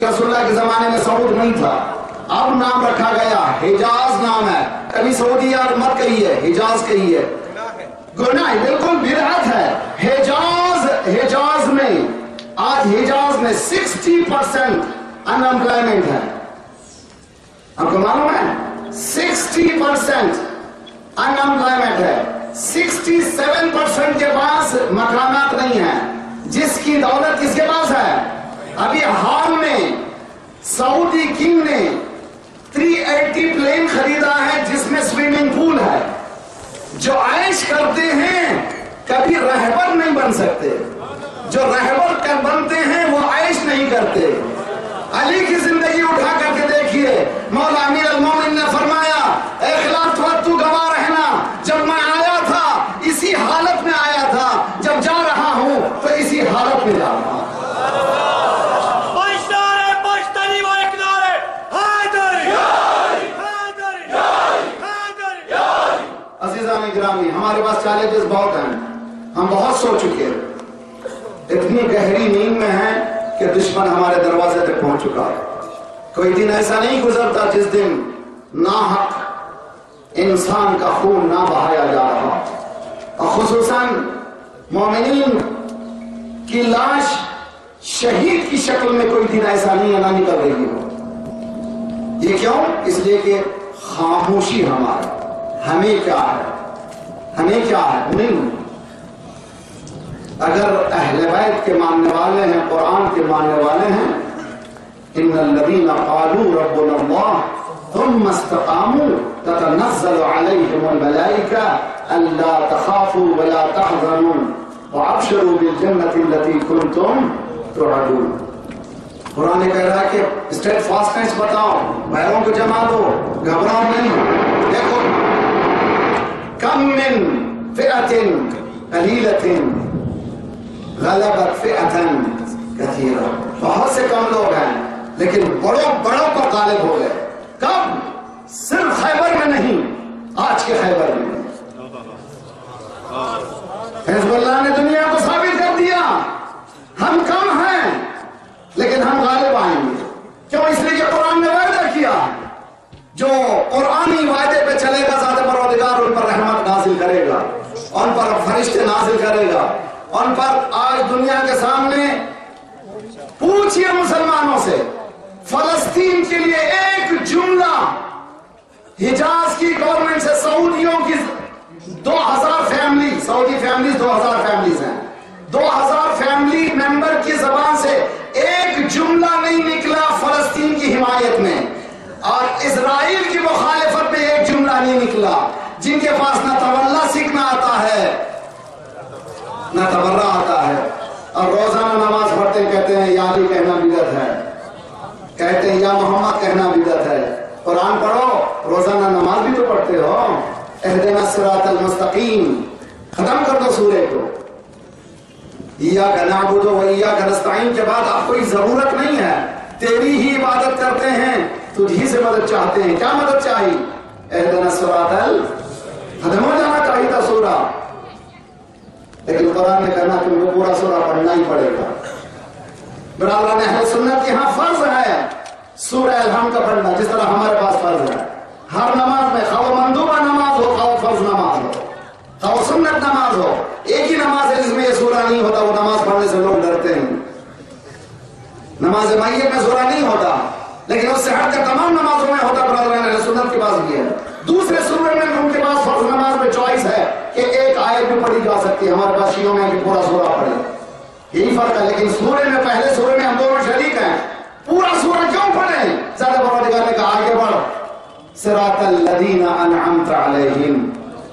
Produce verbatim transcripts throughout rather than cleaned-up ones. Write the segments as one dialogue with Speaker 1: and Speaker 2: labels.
Speaker 1: رسول اللہ کے زمانے میں سعود نہیں تھا، اب نام رکھا گیا، حجاز نام ہے. کبھی سعودی یار مت کہیے، حجاز کہیے. گناہ بالکل بدعت ہے. حجاز حجاز میں آج حجاز میں سکسٹی پرسینٹ ان امپلائمنٹ ہے. آپ کو معلوم ہے سکسٹی پرسینٹ ان امپلائمنٹ ہے. سکسٹی سیون پرسینٹ کے پاس مکانات نہیں ہیں. جس کی دولت کس کے پاس ہے؟ ابھی حال میں سعودی کنگ نے تھری ایٹی پلین خریدا ہے جس میں سوئمنگ پول ہے. جو عیش کرتے ہیں کبھی رہبر نہیں بن سکتے، جو رہبر کر بنتے ہیں وہ عیش نہیں کرتے. علی کی زندگی اٹھا کر کے دیکھیے، مولا امیر المومنین نے فرمایا اے خلافت وقت تو گواہ رہنا، جب میں آیا تھا اسی حالت میں آیا تھا، جب جا رہا ہوں تو اسی حالت میں جا رہا ہوں. عزیزان گرامی، ہمارے پاس چیلنجز بہت ہیں، ہم بہت سو چکے ہیں، اتنی گہری نیند میں ہیں کہ دشمن ہمارے دروازے تک پہنچ چکا ہے. کوئی دن ایسا نہیں گزرتا جس دن ناحق انسان کا خون نہ بہایا جا رہا، اور خصوصاً مومنین کی لاش شہید کی شکل میں کوئی دن ایسا نہیں ہے نہ نکل رہی ہو. یہ کیوں؟ اس لیے کہ خاموشی ہمارا. ہمیں کیا ہے؟ ہمیں کیا ہے؟ نہیں. اگر اہل بیت کے ماننے والے ہیں، قرآن کے ماننے والے ہیں، ان الذین قالوا ربنا اللہ ثم استقاموا تتنزل علیہم الملائکہ الا تخافوا ولا تحزنوا وابشروا بالجنۃ التي کنتم توعدون. قرآن کہہ رہا ہے کہ اسٹیٹ فاسٹنس بتاؤ، پیروں کو جما دو، گھبراؤ نہیں. دیکھو کم من فئۃ قلیلۃ غلبت فئۃ کثیرہ. بہت سے کم لوگ ہیں لیکن بڑوں بڑوں پر غالب ہو گئے. کب؟ صرف خیبر میں نہیں، آج کے خیبر میں. حزب اللہ نے دنیا کو ثابت کر دیا ہم کم ہیں لیکن ہم غالب آئیں گے. کیوں؟ اس لیے کہ قرآن نے وعدہ کیا، جو قرآنی وعدے پہ چلے گا ذات پروردگار ان پر رحمت نازل کرے گا، ان پر فرشتے نازل کرے گا. ان پر آج دنیا کے سامنے پوچھئے مسلمانوں سے، فلسطین کے لیے ایک جملہ حجاز کی گورنمنٹ سے، سعودیوں کی دو ہزار فیملی، سعودی فیملیز دو ہزار فیملیز ہیں، دو ہزار فیملی ممبر کی زبان سے ایک جملہ نہیں نکلا فلسطین کی حمایت میں، اور اسرائیل کی مخالفت میں ایک جملہ نہیں نکلا. جن کے پاس نہ تولا سیکھنا آتا ہے نہ تبرہ آتا ہے، اور روزانہ نماز پڑھتے ہیں کہتے ہیں یا علی کہنا بدعت ہے، کہتے ہیں یا محمد کہنا بدعت ہے. قرآن پڑھو، روزانہ نماز بھی تو پڑھتے ہو. اہدنا الصراط المستقیم ختم کر دو سورے کو. ایاک نعبد و ایاک نستعین کے بعد اب کوئی ضرورت نہیں ہے، تیری ہی عبادت کرتے ہیں، تجھی سے مدد چاہتے ہیں. کیا مدد چاہیے؟ اہدنا الصراط ال ختم ہو جانا چاہیے تھا سورہ، لیکن قرآن نے کہنا تم کو پورا سورہ پڑھنا ہی پڑے گا. برادران اہل سنت کے ہاں فرض ہے سورہ الحمد کا پڑھنا، جس طرح ہمارے پاس فرض ہے. ہر نماز میں، خواہ مندوبہ نماز ہو، خواہ فرض نماز ہو، خواہ سنت نماز ہو، ایک ہی نماز ہے جس میں یہ سورہ نہیں ہوتا. وہ نماز پڑھنے سے لوگ ڈرتے ہیں. نماز میت میں سورہ نہیں ہوتا، لیکن اس سے ہٹ کر تمام نمازوں میں ہوتا. برادران اہل سنت کے پاس بھی ہے. دوسرے سورے میں ان کے پاس فرض نماز میں چوائس ہے کہ ایک آیت بھی پڑھی جا سکتی ہے. ہمارے پاس شیعوں میں کہ پورا سورہ پڑھے، یہی فرق ہے. لیکن سورے میں، پہلے سورے میں ہم دونوں شریک ہیں. پورا سورہ کیوں پڑھیں؟ زیادہ پروردگار نے کہا آگے بڑھ، صراط الذین انعمت علیہم،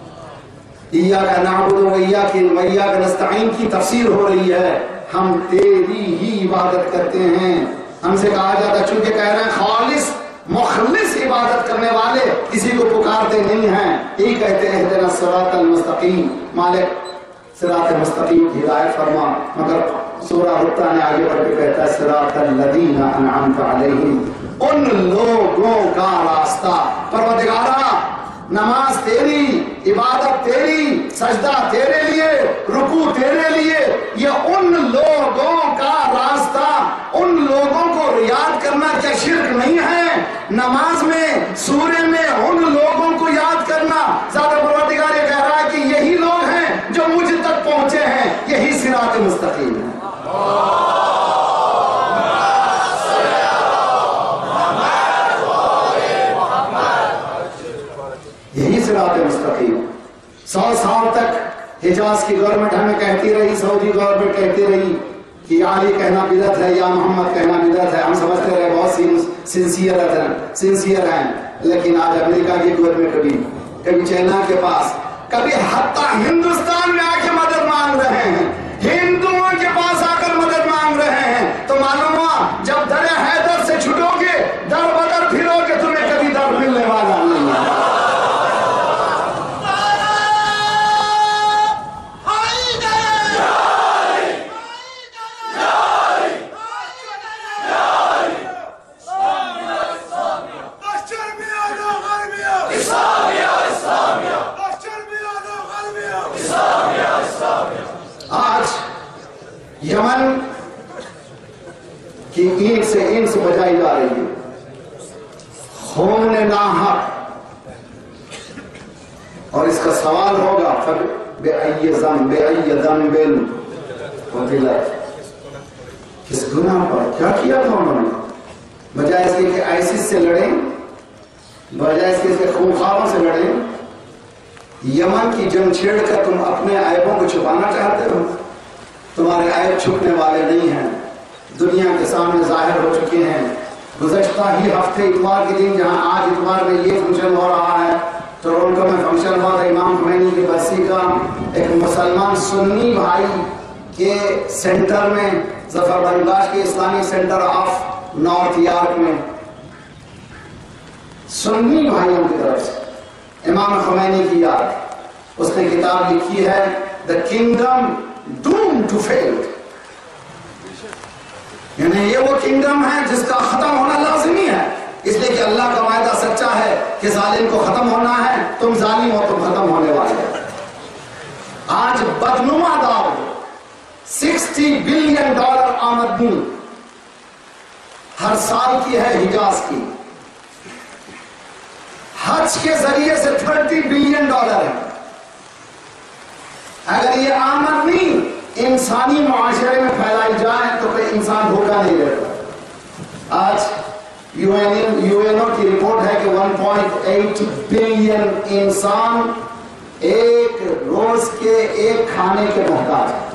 Speaker 1: ایاک نعبد و ایاک وایاک نستعین کی تفسیر ہو رہی ہے. ہم تیری ہی عبادت کرتے ہیں. ہم سے کہا جاتا، چونکہ کہہ رہے ہیں خالص مخلص عبادت کرنے والے کسی کو پکارتے نہیں ہیں، یہی کہتے ہیں اہدنا الصراط المستقیم، مالک صراط مستقیم کی ہدایت فرما. مگر سورہ حقہ نے آگے بڑھ کے کہتا ہے صراط الذین انعمت علیہم، ان لوگوں کا راستہ. پروردگارا نماز تیری، عبادت تیری، سجدہ تیرے لیے، رکوع تیرے لیے، یہ ان لوگوں کا راستہ، ان لوگوں کو یاد کر نماز میں، سورے میں ان لوگوں کو یاد کرنا. زیادہ پروردگار یہ کہہ رہا ہے کہ یہی لوگ ہیں جو مجھ تک پہنچے ہیں، یہی صراط مستقیم ہے. یہی صراط مستقیم. سو سال تک حجاز کی گورنمنٹ ہمیں کہتی رہی، سعودی گورنمنٹ کہتی رہی کہ یا علی کہنا بدعت ہے، یا محمد کہنا بدعت ہے. ہم سمجھتے رہے بہت سنسیئر ہیں سنسیئر ہیں لیکن آج امریکہ کی گورنمنٹ کبھی کبھی چائنا کے پاس، کبھی حتیٰ ہندوستان میں آ کے مدد مانگ رہے ہیں، ہندوؤں کے پاس آ کر مدد مانگ رہے ہیں. تو معلوم ہوا جب در حیدر سے چھٹو گے، در بدر پھرو گے، تمہیں کبھی در ملنے والا نہیں ہے. یمن کی اینٹ سے اینٹ سے بجائی جا رہی ہے، خون ناحق. اور اس کا سوال ہوگا بِأَيِّ ذَنْبٍ بِأَيِّ ذَنْبٍ قُتِلَتْ، کس گناہ پر کیا کیا تھا انہوں نے؟ بجائے اس کے کہ آئیسس سے لڑیں، بجائے اس کے خونخواروں سے لڑیں، یمن کی جنگ چھیڑ کر تم اپنے عیبوں کو چھپانا چاہتے ہو. تمہارے عیب چھپنے والے نہیں ہیں، دنیا کے سامنے ظاہر ہو چکے ہیں. گزشتہ ہی ہفتے اتوار کے دن، جہاں آج اتوار میں یہ فنکشن ہو رہا ہے، ٹورنٹو میں فنکشن ہوا تھا امام خمینی کی برسی کا. ایک مسلمان سنی بھائی کے سینٹر میں، ظفر بنداش کے اسلامی سینٹر آف نارتھ یارک میں، سنی بھائیوں کی طرف سے امام خمینی کی یاد. اس نے کتاب لکھی ہے The Kingdom Doomed to Fail. یعنی یہ وہ کنگڈم ہے جس کا ختم ہونا لازمی ہے، اس لیے کہ اللہ کا وعدہ سچا ہے کہ ظالم کو ختم ہونا ہے. تم ظالم ہو، تم ختم ہونے والے. آج بدنما دور، سکسٹی بلین ڈالر آمدنی ہر سال کی ہے حجاز کی. حج کے ذریعے سے تھرٹی بلین ڈالر ہے. اگر یہ آمدنی انسانی معاشرے میں پھیلائی جائے تو کوئی انسان دھوکہ نہیں لیتا. آج یو این او کی رپورٹ ہے کہ ون پوائنٹ ایٹ بلین انسان ایک روز کے ایک کھانے کے محتاج ہے.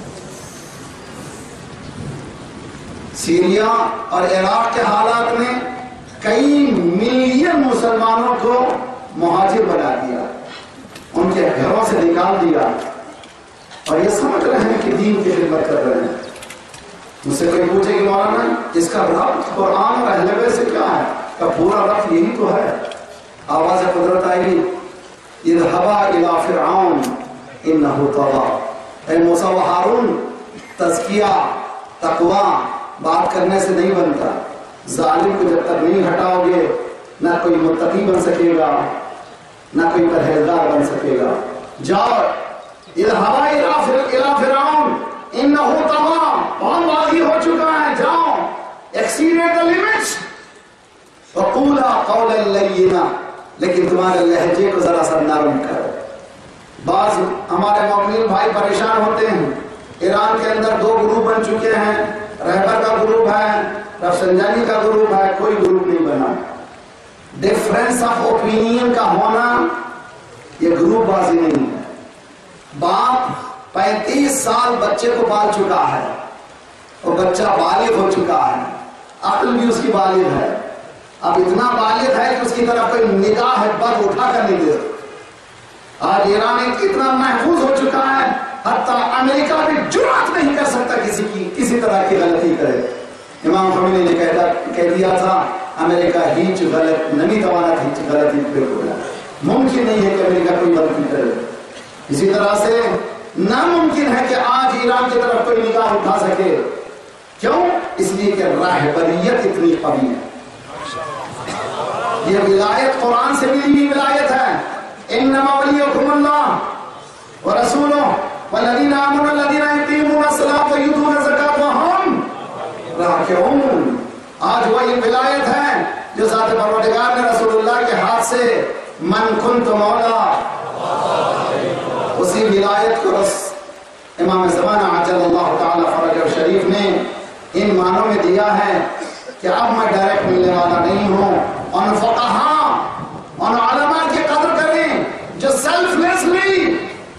Speaker 1: سیریا اور عراق کے حالات میں کئی ملین مسلمانوں کو مہاجر بنا دیا، ان کے گھروں سے نکال دیا، اور یہ سمجھ رہے ہیں کہ دین کی خدمت کر رہے ہیں. مجھ سے کوئی پوچھے کہ مولانا اس کا ربط قرآن اور اہل بیت سے کیا ہے؟ کہ پورا ربط یہی تو ہے. آواز قدرت آئی، اذهبا الى فرعون انه طغى. اے موسیٰ و ہارون، تزکیہ تقوی بات کرنے سے نہیں بنتا. ظالم کو جب تک نہیں ہٹاؤ گے، نہ کوئی متقی بن سکے گا، نہ کوئی پرہیزگار بن سکے گا. جاؤ اذهبا الى فرعون انه طغى، بہت واضح ہو چکا ہے، جاؤ exceeded the limits. وقولا قولا لینا، لیکن تمہارے لہجے کو ذرا سا نرم کرو. بعض ہمارے مومنین بھائی پریشان ہوتے ہیں. ایران کے اندر دو گروپ بن چکے ہیں، رہبر کا گروپ ہے، رفسنجانی کا گروپ ہے، کوئی گروپ نہیں بنا. ڈیفرنس آف اوپینین کا ہونا یہ گروپ بازی نہیں ہے. باپ پینتیس سال بچے کو پال چکا ہے، وہ بچہ بالغ ہو چکا ہے، عقل بھی اس کی بالغ ہے. اب اتنا بالغ ہے کہ اس کی طرف کوئی نگاہ بد اٹھا کر نہیں دے. آج ایران اتنا محفوظ ہو چکا ہے، حتیٰ امریکہ بھی جرأت نہیں کر سکتا کسی کی کسی طرح کی غلطی کرے. امام خمینی نے کہہ دیا تھا امریکہ ہیچ غلط نمی توانت ہیچ غلطی بالکل ممکن نہیں ہے کہ امریکہ کوئی غلطی کرے. اسی طرح سے ناممکن ہے کہ آج ایران کی طرف کوئی نگاہ اٹھا سکے. کیوں؟ اس لیے کہ راہبریت اتنی قوی ہے. یہ ولایت قرآن سے ملی ہوئی ولایت ہے. انما ولیکم اللہ ورسولہ والذین آمنوا الذین یقیمون الصلاۃ ویؤتون الزکاۃ وہم راکعون. آج وہی ولایت ہے جو ذات پروردگار نے رسول اللہ کے ہاتھ سے من کنت مولا، اسی ولایت کو رس امام زمانہ عجل اللہ تعالی فرجہ شریف نے ان معنوں میں دیا ہے کہ اب میں ڈائریکٹ ملنے والا نہیں ہوں۔ ان فقہاء ان علماء کی قدر کریں جو سیلف لیسلی،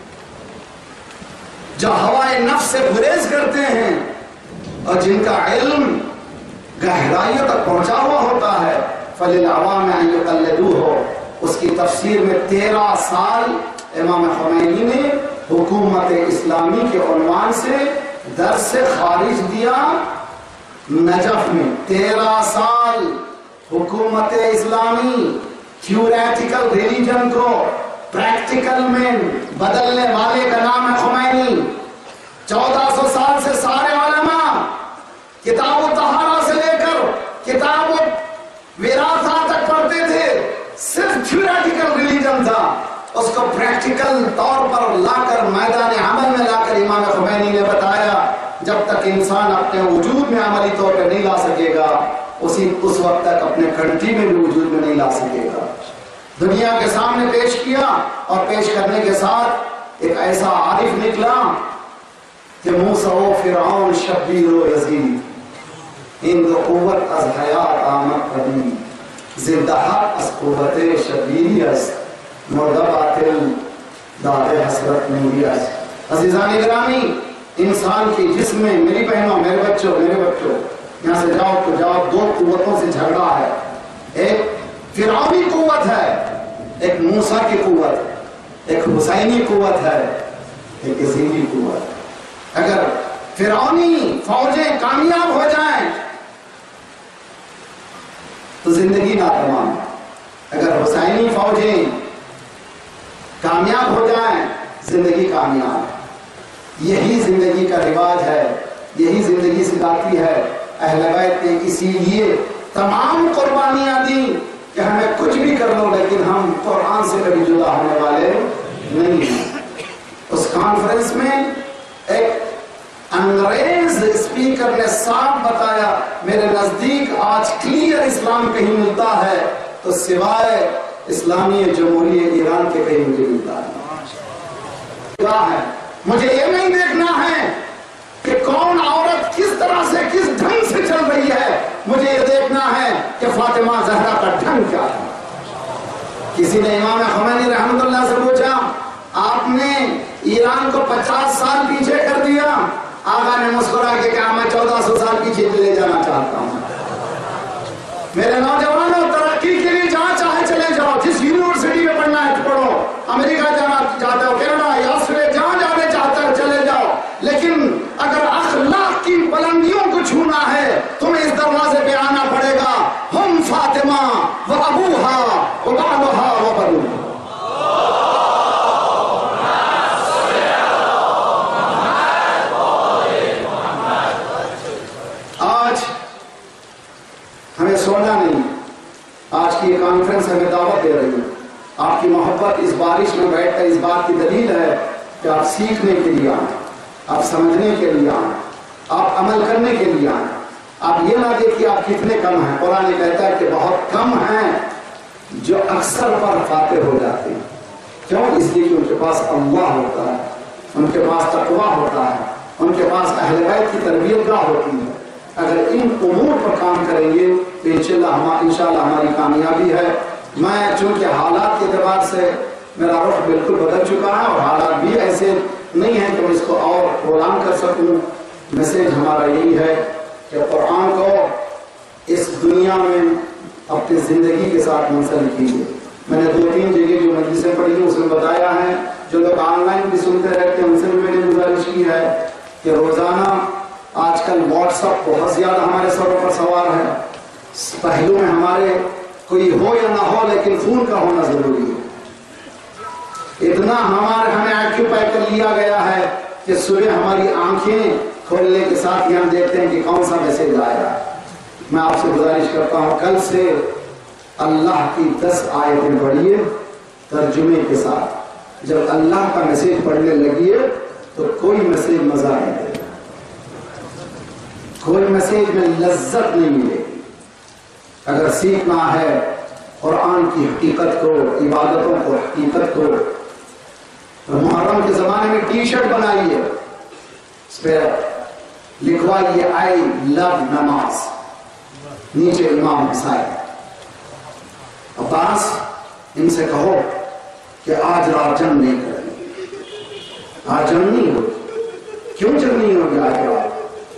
Speaker 1: جو ہوائے نفس سے گریز کرتے ہیں اور جن کا علم گہرائیوں تک پہنچا ہوا ہوتا ہے۔ فَلِلْعَوَامِ أَن يُقَلِّدُوهُ، اس کی تفسیر میں تیرہ سال امام خمینی نے حکومت اسلامی کے عنوان سے درس سے خارج دیا۔ نجف میں تیرہ سال حکومت اسلامی تھیوریٹیکل ریلیجن کو پریکٹیکل میں بدلنے والے کا نام ہے خمینی۔ چودہ سو سال سے سارے علماء کتاب و طہارہ سے لے کر کتاب و وراثہ تک پڑھتے تھے، صرف تھیوریٹیکل ریلیجن تھا، اس کو پریکٹیکل طور پر لا کر میدان عمل میں لا کر امام خمینی نے بتایا جب تک انسان اپنے وجود میں عملی طور پہ نہیں لا سکے گا اسی اس وقت تک اپنے کنٹری میں بھی وجود میں نہیں لا سکے گا۔ دنیا کے سامنے پیش کیا اور پیش کرنے کے ساتھ ایک ایسا عارف نکلا کہ موسیٰ و فرعون شبیر و یزید، ان دو قوت از حیات آمد پدی، زندہ حق از قوت شبیری است، مردہ باطل داد حسرت نوری است۔ عزیزان گرامی، انسان کی جسم میں، میری بہنوں، میرے بچوں، میرے بچوں یہاں سے جاؤ تو جاؤ، دو قوتوں سے جھگڑا ہے۔ ایک فرعونی قوت ہے، ایک موسیٰ کی قوت، ایک حسینی قوت ہے، ایک یزیدی قوت۔ اگر فرعونی فوجیں کامیاب ہو جائیں تو زندگی ناتمام، اگر حسینی فوجیں کامیاب ہو جائیں زندگی کامیاب۔ یہی زندگی کا رواج ہے، یہی زندگی سکھاتی ہے۔ اہل بیت نے اسی لیے تمام قربانیاں دیں کہ ہمیں کچھ بھی کر لو لیکن ہم قرآن سے کبھی جدا ہونے والے نہیں ہیں۔ اس کانفرنس میں ایک انگریز اسپیکر نے صاف بتایا، میرے نزدیک آج کلیئر اسلام کہیں ملتا ہے تو سوائے اسلامی جمہوریہ ایران کے کہیں مجھے ملتا ہے۔ کیا ہے؟ مجھے یہ نہیں دیکھنا ہے کہ کون عورت کس طرح سے کس ڈھنگ سے چل رہی ہے، مجھے یہ دیکھنا ہے کہ فاطمہ زہرا کا ڈھنگ کیا ہے۔ کسی نے امام خمینی رحمۃ اللہ سے پوچھا، آپ نے ایران کو پچاس سال پیچھے کر دیا۔ آقا نے مسکرا کے کہا، میں چودہ سو سال پیچھے لے جانا چاہتا ہوں۔ میرے نوجوانوں، ترقی کے لیے جہاں چاہے چلے جاؤ، جس یونیورسٹی میں پڑھنا ہے پڑھو، امریکہ جانا چاہتے ہو کینیڈا یا آسٹریلیا، جہاں جانے چاہتے ہو چلے جاؤ، لیکن اگر اخلاق کی بلندیوں کو چھونا ہے تمہیں اس دروازے پہ آنا پڑے گا۔ ہم فاطمہ و ابوہا و بعلہا و بنوہا۔ آج ہمیں سونا نہیں، آج کی یہ کانفرنس ہمیں دعوت دے رہی ہے۔ آپ کی محبت اس بارش میں بیٹھ کر اس بات کی دلیل ہے کہ آپ سیکھنے کے لیے آئیں، آپ سمجھنے کے لیے آئیں، آپ عمل کرنے کے لیے آئیں۔ آپ یہ نہ دیکھیے آپ کتنے کم ہیں، قرآن کہتا ہے کہ بہت کم ہیں جو اکثر پر فاتح ہو جاتے ہیں۔ کیوں؟ اس لیے کہ ان کے پاس اللہ ہوتا ہے، ان کے پاس تقویٰ ہوتا ہے، ان کے پاس اہل بیت کی تربیت گاہ ہوتی ہے۔ اگر ان امور پر کام کریں گے تو انشاءاللہ انشاءاللہ ہماری کامیابی ہے۔ میں چونکہ حالات کے اعتبار سے میرا رخ بالکل بدل چکا ہے اور حالات بھی ایسے نہیں ہیں کہ میں اس کو اور پرولانگ کر سکوں۔ میسیج ہمارا یہی ہے کہ قرآن کو اس دنیا میں اپنی زندگی کے ساتھ منسلک کیجیے۔ میں نے دو تین جگہ جو مجلسیں پڑھی ہیں اس میں بتایا ہے، جو لوگ آن لائن بھی سنتے رہتے ہیں ان سے بھی میں نے گزارش کی ہے کہ روزانہ آج کل واٹس ایپ بہت زیادہ ہمارے سروں پر سوار ہے، پہلو میں ہمارے کوئی ہو یا نہ ہو لیکن فون کا ہونا ضروری ہے۔ اتنا ہمارے ہمیں آکیوپائی کر لیا گیا ہے کہ صبح ہماری آنکھیں کھولنے کے ساتھ ہی ہم دیکھتے ہیں کہ کون سا میسیج آیا۔ میں آپ سے گزارش کرتا ہوں کل سے اللہ کی دس آیتیں پڑھیے ترجمے کے ساتھ۔ جب اللہ کا میسیج پڑھنے لگیے تو کوئی میسیج مزہ نہیں دے گا، کوئی میسیج میں لذت نہیں ملے گی۔ اگر سیکھنا ہے قرآن کی حقیقت کو، عبادتوں کو، حقیقت کو، تو محرم کے زمانے میں ٹی شرٹ بنائیے، اس پہ لکھوائیے آئی لو نماز، نیچے امام حسین۔ عباس ان سے کہو کہ آج رات جنگ نہیں کریں گے، آج جنگ نہیں ہوگی۔ کیوں جنگ نہیں ہوگی آج رات؟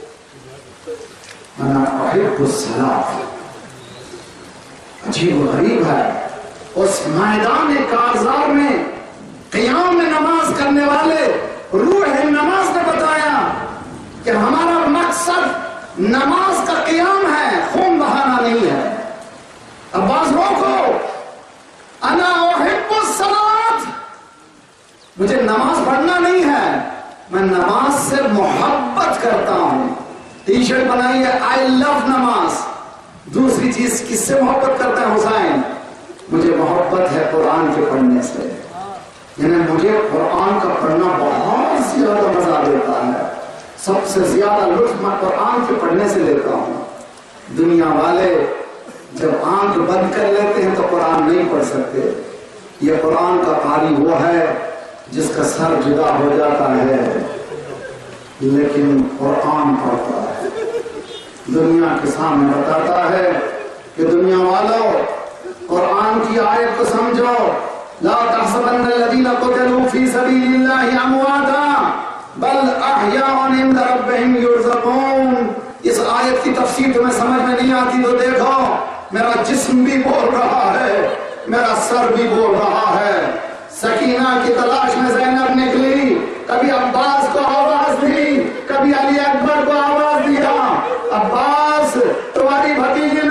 Speaker 1: انا احب الصلاۃ۔ عجیب و غریب ہے، اس میدان کارزار میں قیام میں نماز کرنے والے روح نماز نے بتایا کہ ہمارا مقصد نماز کا قیام ہے، خون بہانا نہیں ہے۔ عباس روکو، انا احب الصلاۃ، مجھے نماز پڑھنا نہیں ہے، میں نماز سے محبت کرتا ہوں۔ ٹی شرٹ بنائیے آئی لو نماز۔ دوسری چیز کس سے محبت کرتا ہے حسین؟ مجھے محبت ہے قرآن کے پڑھنے سے، یعنی مجھے قرآن کا پڑھنا بہت زیادہ مزہ دیتا ہے، سب سے زیادہ لطف میں قرآن کے پڑھنے سے لیتا ہوں۔ دنیا والے جب آنکھ بند کر لیتے ہیں تو قرآن نہیں پڑھ سکتے۔ یہ قرآن کا قاری وہ ہے جس کا سر جدا ہو جاتا ہے لیکن قرآن پڑھتا ہے، دنیا کے سامنے بتاتا ہے کہ دنیا والوں قرآن کی آیت کو سمجھو، لا تحسبن الذین قتلوا فی سبیل اللہ امواتا بل احیاء عند ربہم یرزقون۔ اس آیت کی تفسیر تمہیں سمجھ میں نہیں آتی تو دیکھو، میرا جسم بھی بول رہا ہے، میرا سر بھی بول رہا ہے۔ سکینہ کی تلاش میں زینب نکلی، کبھی عباس کو آواز دی، کبھی علی اکبر کو آواز دیا، عباس تمہاری بھتیجی